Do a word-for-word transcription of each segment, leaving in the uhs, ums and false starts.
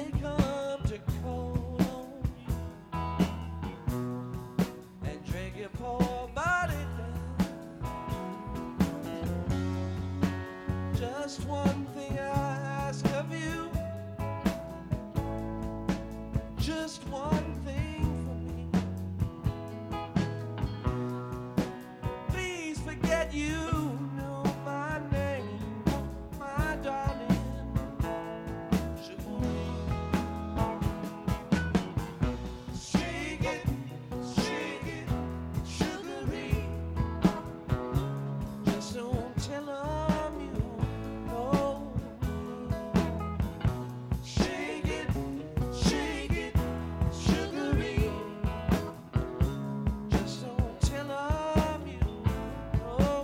they come to call on you and drag your poor body down. Just one thing I ask of you, just one thing for me. Please forget you know my name, my darling. Shake it, shake it, sugary. Just don't tell 'em you know. Shake it, shake it, sugary. Just don't tell 'em you know.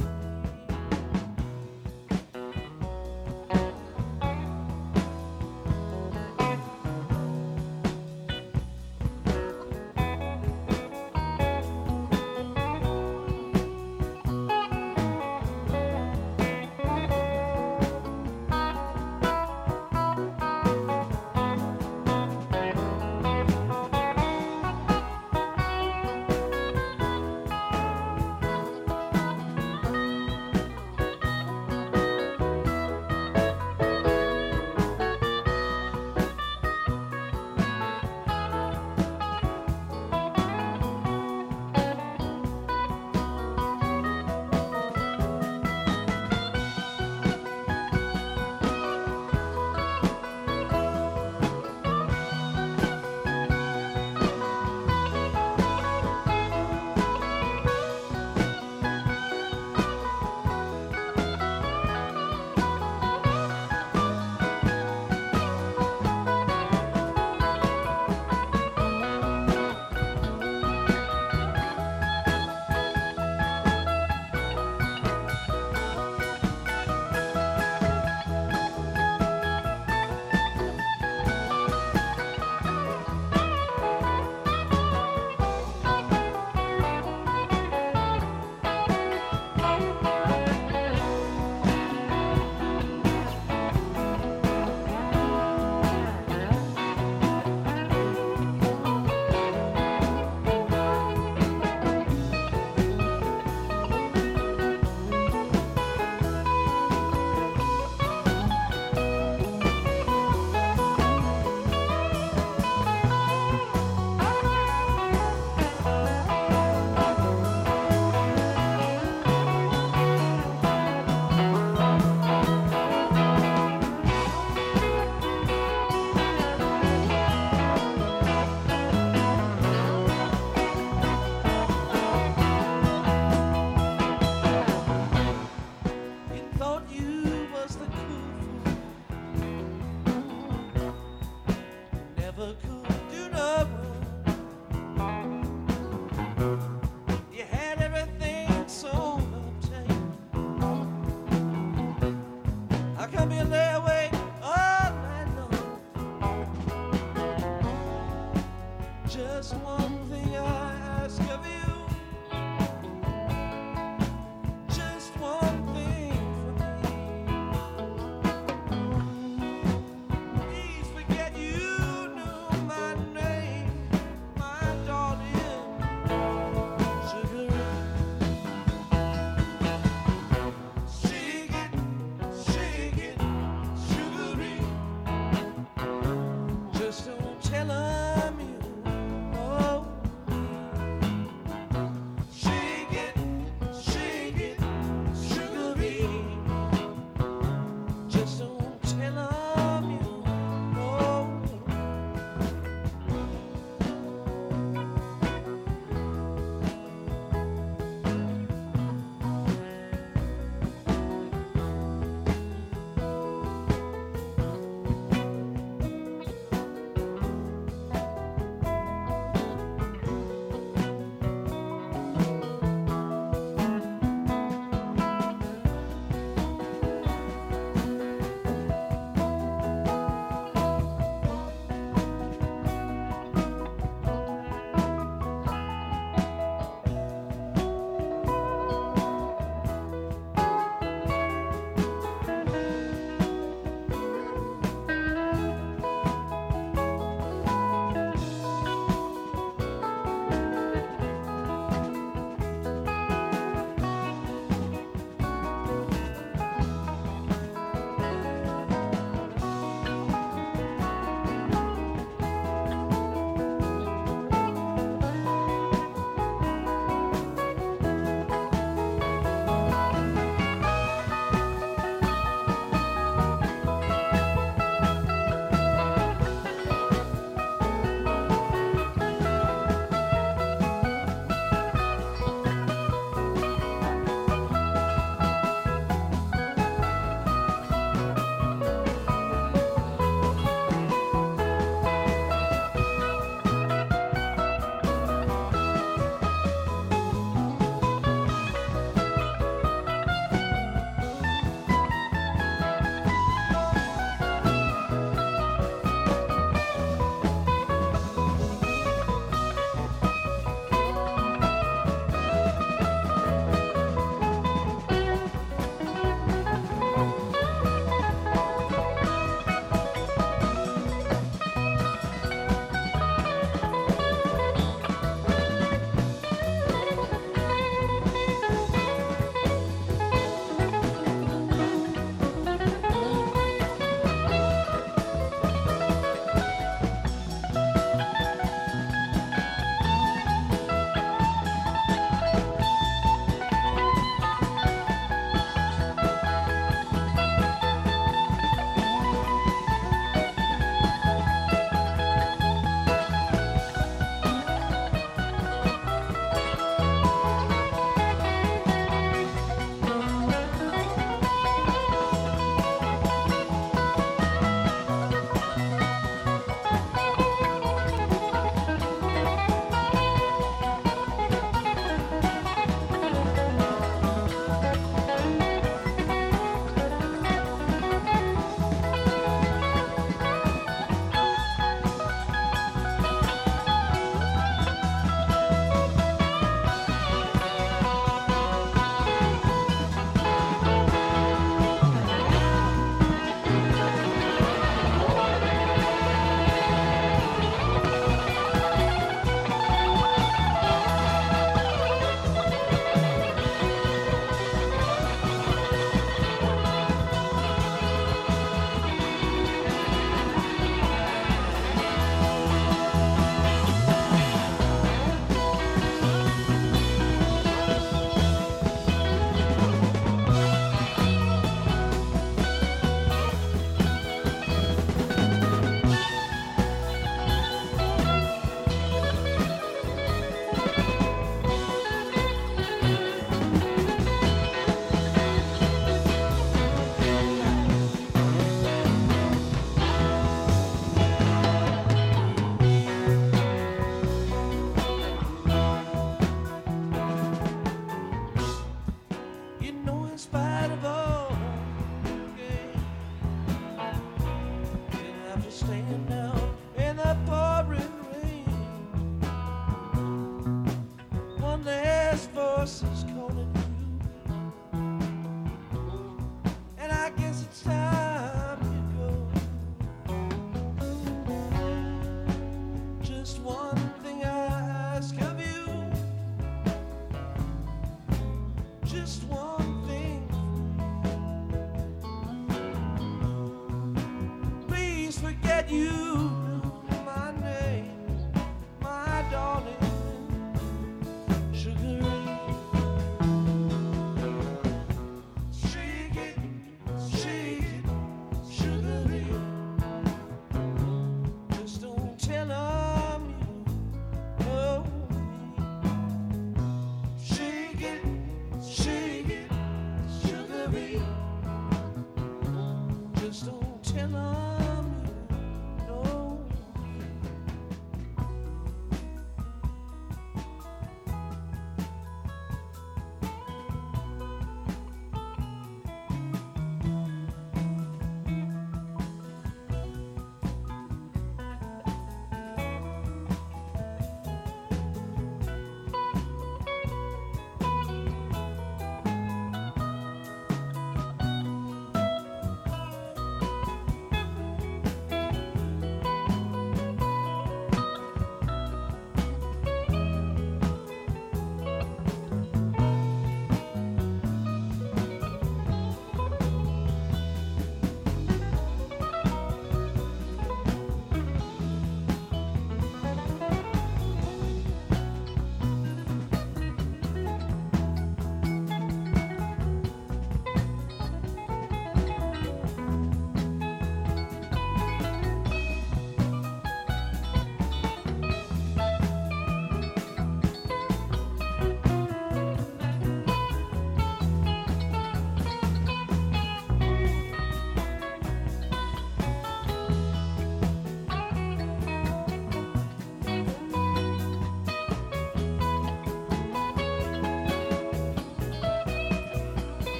You thought you was the cool fool, never could do no wrong. You had everything so obtained. How come you lay awake all night long? Just one thing I ask of you. Just one thing for me. Please forget you knew my name, my darling. Sugar, shake it, shake it, sugary. Just don't tell 'em you know me.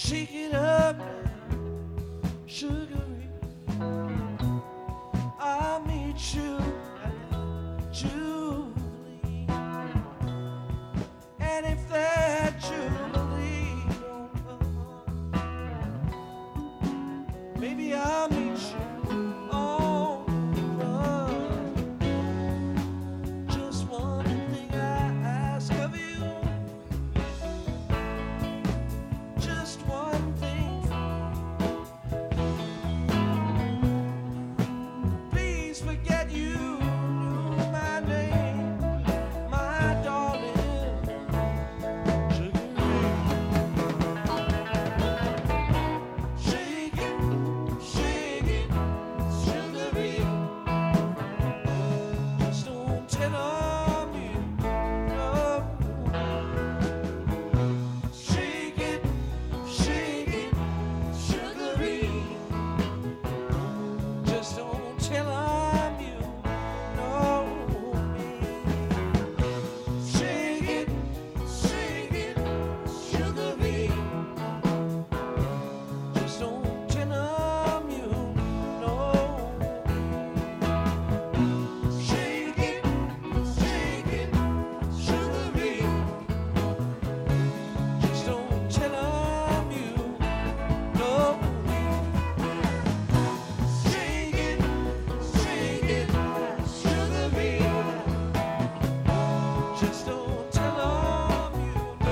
Shake it up, sugary. I'll meet you at Jubilee. And if that Jubilee don't come, maybe I'll meet you on the run. Just one thing I ask of you. Just one thing. Please forget you knew my name, my darling. Shake it, shake it, sugary. Just don't tell 'em you know. Shake it, shake it, sugary. Just don't tell 'em you know me. Shake it, shake it, sugary. Just don't tell 'em you know me. Shake it, shake it, sugary. Just don't tell 'em you know me. Shake it, shake it, sugary. Just don't tell 'em you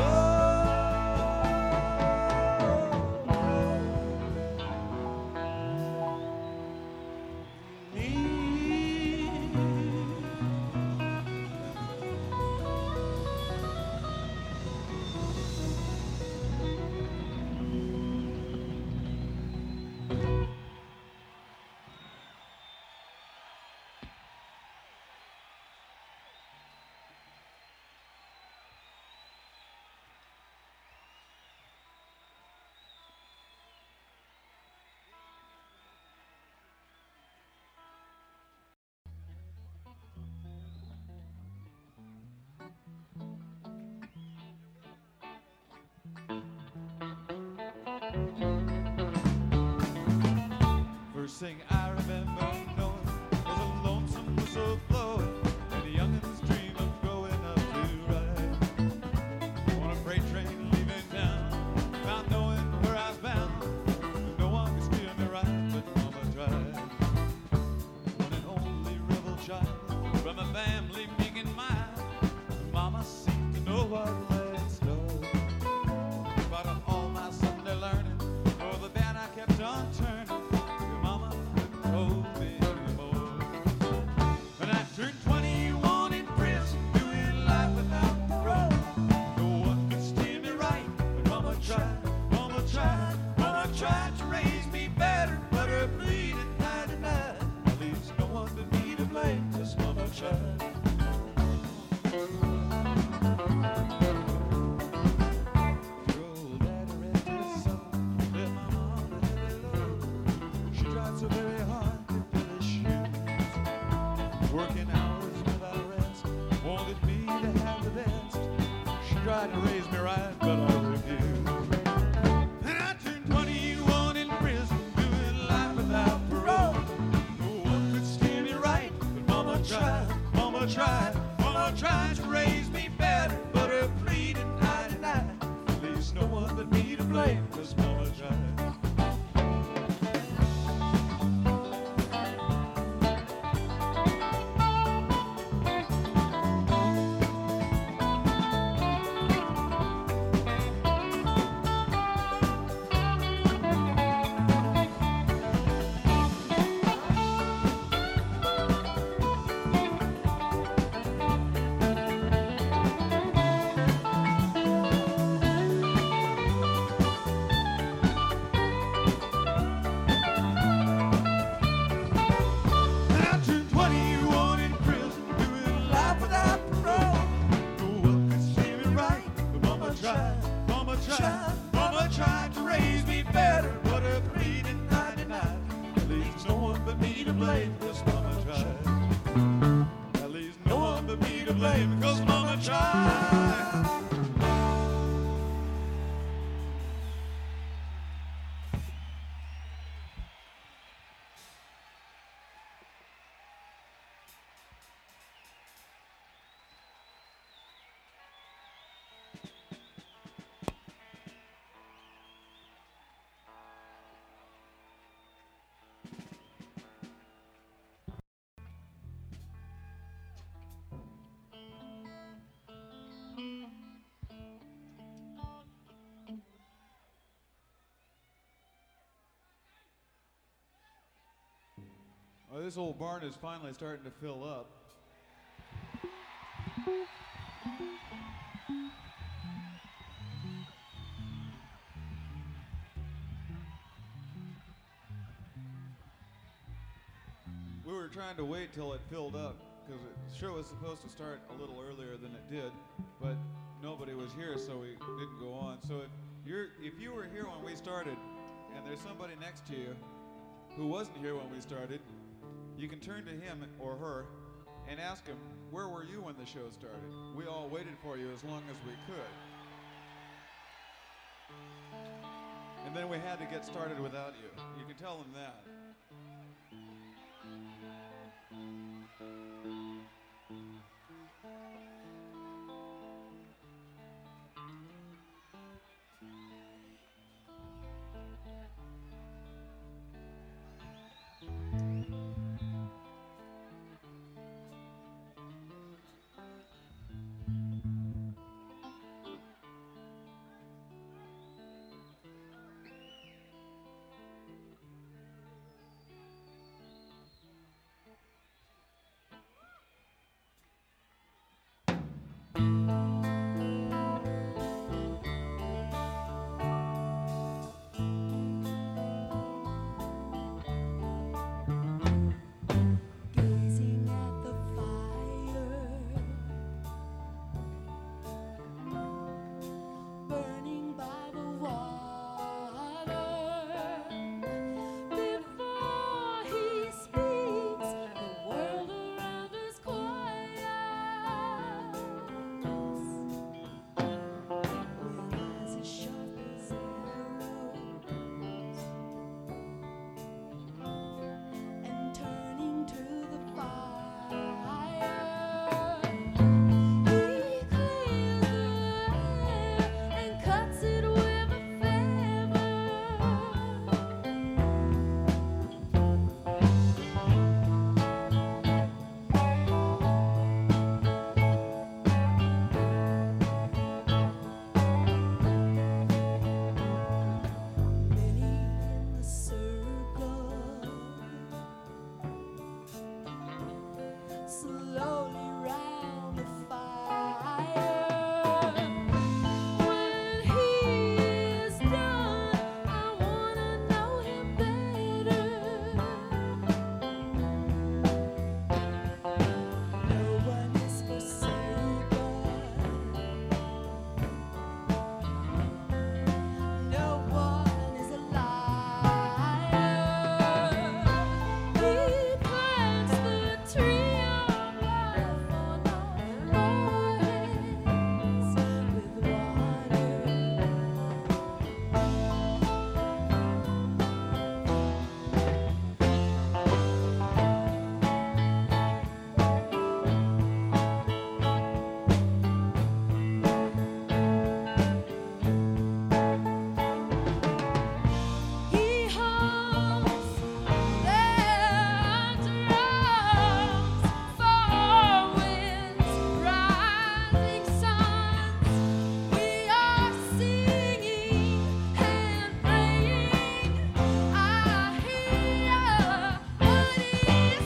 First thing I remember knowing was a lonesome whistle blowing and the youngins dream of growing up to ride on a freight train leaving town, not knowing where I was bound. No one could steer me right, but Mama tried. One and only rebel child from a family meek and mild, Mama seemed to know what led stole. But of all my Sunday learning, for the bad I kept on turning. Your mama couldn't hold me anymore. When I turned twenty-one in prison, doing life without parole, no one could steer me right, but Mama tried, Mama tried, Mama tried to raise me better, but her bleeding ninety-nine leaves no one but me to blame, 'cause Mama tried. Your old daddy raised his son, left my mama heavy load. She tried so very hard to fill his shoes, working hours without rest, wanted me to have the best. She tried to raise me right, but I refused. And I turned twenty-one in prison, doing life without parole. No one could steer me right, but Mama tried, Mama tried, Mama tried to raise me better, but her pleading ninety-nine leaves no one but me to blame, 'cause Mama tried. And I turned twenty-one in prison, doing life without parole. No one could steer me right, but Mama tried, Mama tried, Mama tried to raise me better, but her pleading ninety-nine leaves no one but me to blame, 'cause Mama tried. That leaves no one but me to blame, 'cause Mama tried. Well, this old barn is finally starting to fill up. We were trying to wait till it filled up because the show was supposed to start a little earlier than it did, but nobody was here, so we didn't go on. So if you're if you were here when we started, and there's somebody next to you who wasn't here when we started, you can turn to him or her and ask him, where were you when the show started? We all waited for you as long as we could. And then we had to get started without you. You can tell them that. Gazing at the fire, burning by the water. Before he speaks, the world around us quiets. With eyes as sharp as arrows, and turning to the fire, he clears the air and cuts it with a feather. Many in the circle slowly round the fire. When he is done, I wanna know him better. No one is forsaken. No one is a liar. He plants the tree of life on our heads with water. He hums their drums, four winds, rising suns. We are singing and praying. I hear what he's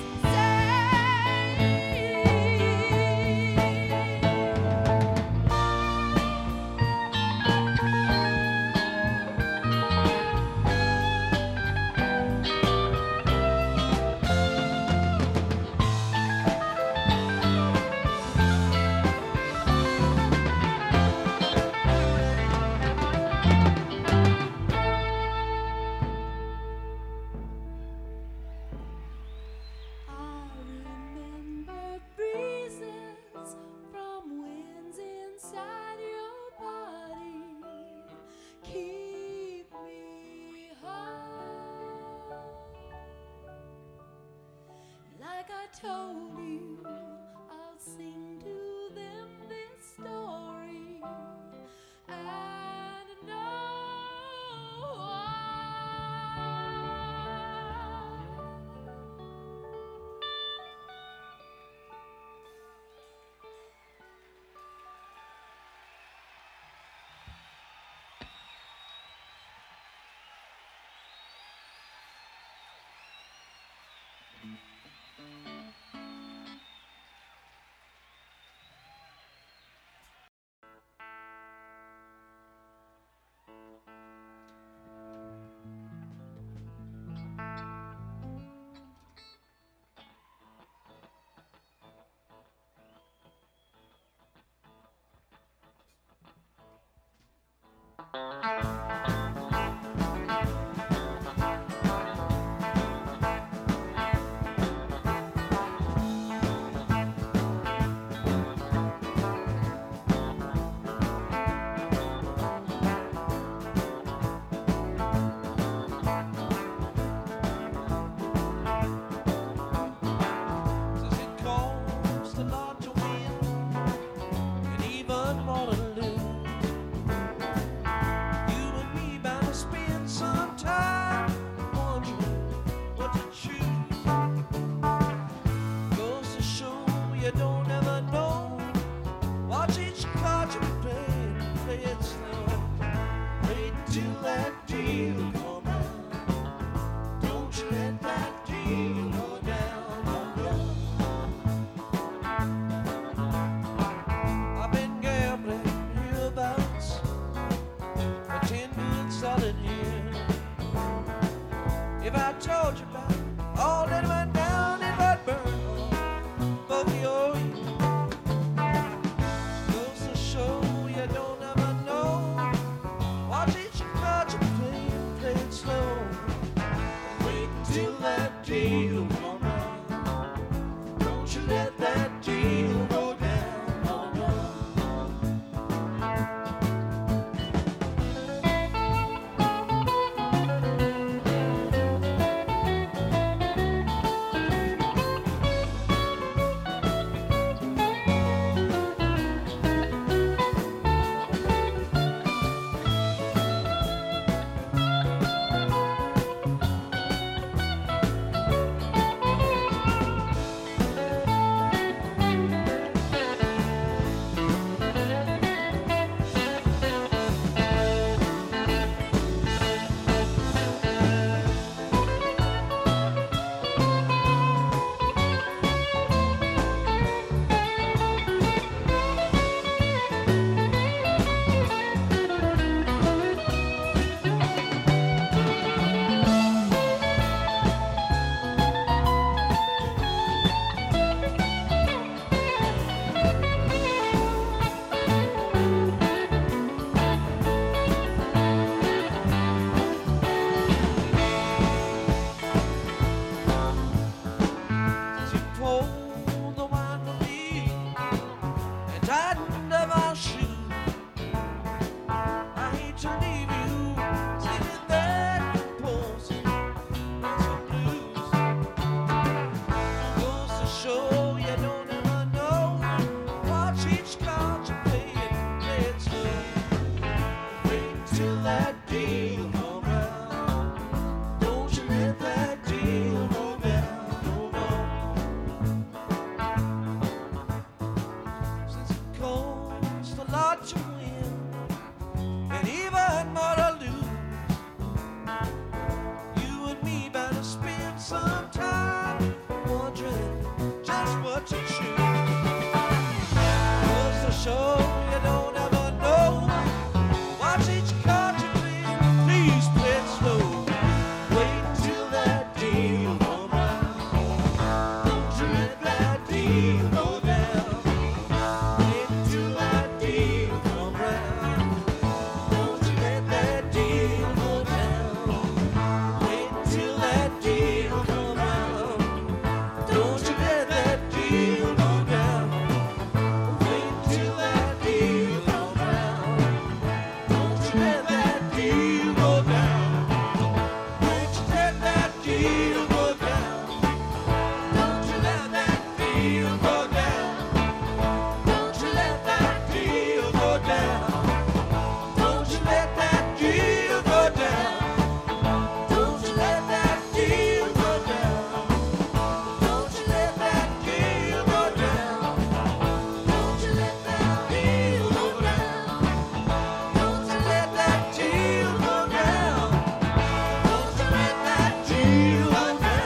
I remember breezes from winds inside your body. Keep me high. Like I told you, I'll sing to them this story and know why. told you about all that went down in Redburn for your goes to show you don't ever know. Watch each card you play, play it slow. Wait until that deal come around. Don't you let that deal go down. Oh no. Deal go down.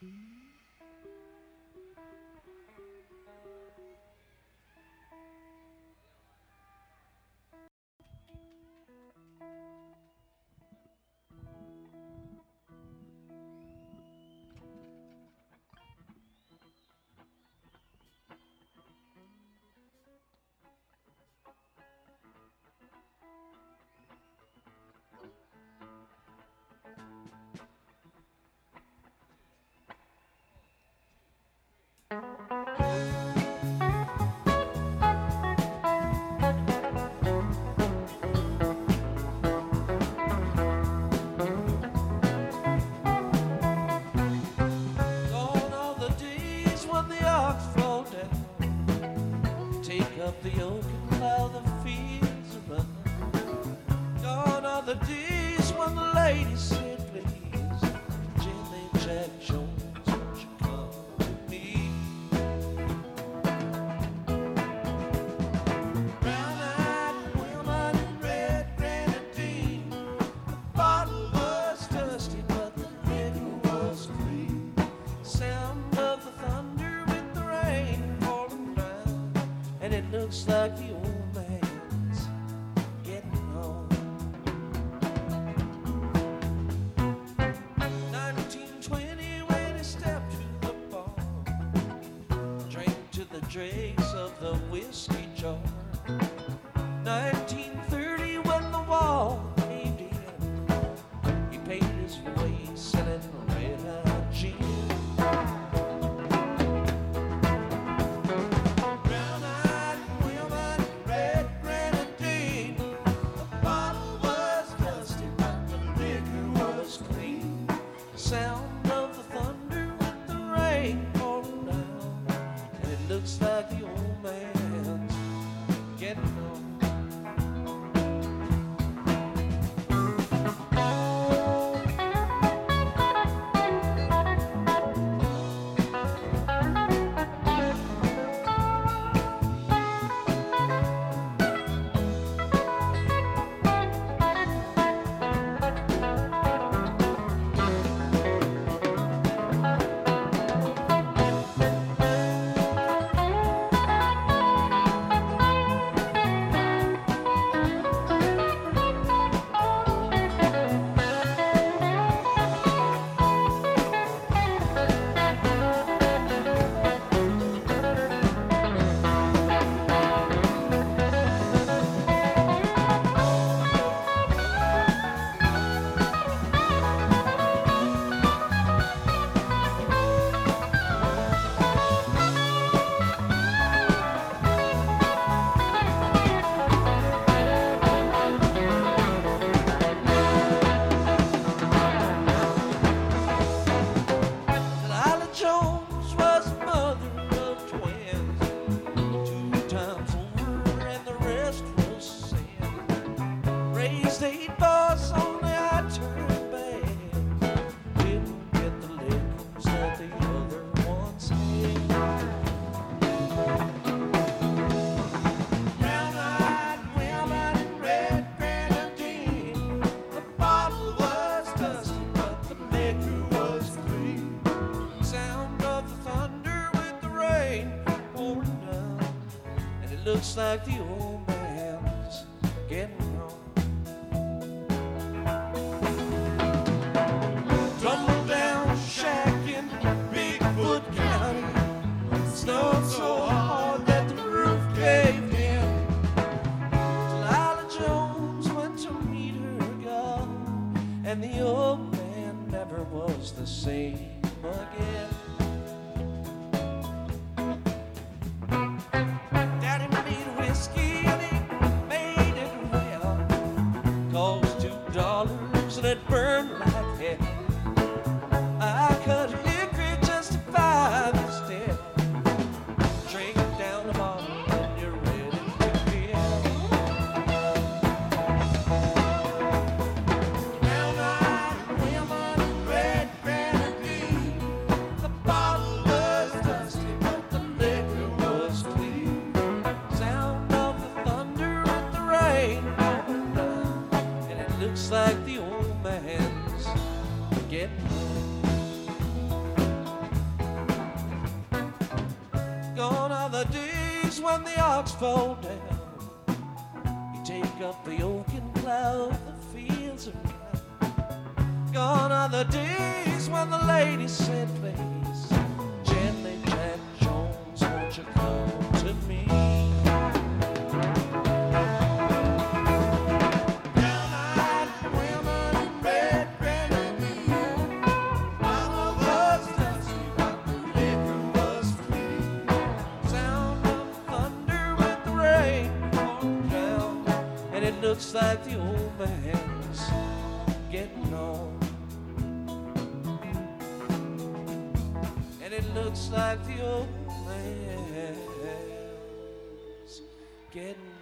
Gone are the days when the ox fall down, take up the yoke and plow the fields around. Gone are the days when the ladies said, please, gently Jack Jones, won't you come with me? Brown-eyed women, red grenadine, the bottle was dusty, but the liquor was clean. Sound of the thunder with the rain falling down, and it looks like the old man's getting on. nineteen twenty when he stepped to the bar, drank to the dregs of the whiskey jar. nineteen thirty when the wall caved in, he paid his way selling red-hot gin. Brown-eyed women, red grenadine, the bottle was dusty, but the liquor was clean. Sound of the thunder with the rain falling down, and it looks like the old man's getting on. Lila Jones was a mother of twins, two times over and the rest was sin. Raised eight boys, only I turned bad. Didn't get the lickers that the other ones had. Brown-eyed women, red grenadine, the bottle was dusty, but the liquor was clean. Sound of the thunder with the rain pouring down, and it looks like the old man's getting on. Tumble down shack in Bigfoot County, snowed so hard that the roof caved in. Lila Jones went to meet her God, and the old man never was the same again. Daddy made whiskey the days when the ox fall down. You take up the oak and plow the fields of brown. Gone are the days when the ladies said, please, gently, Jack Jones, won't you come to me? Brown-eyed women in red grenadine, mama was dusty, but the liquor was free. Sound of thunder with the rain pouring down, and it looks like the old man's getting on. And it looks like the old man's getting